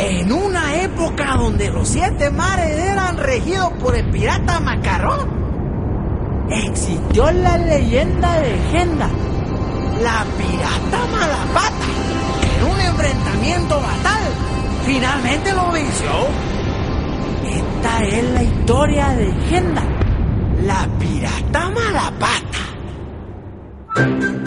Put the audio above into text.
En una época donde los 7 mares eran regidos por el pirata Macarrón, existió la leyenda de Genda, la pirata Malapata, que en un enfrentamiento fatal finalmente lo venció. Esta es la historia de Genda, la pirata Malapata.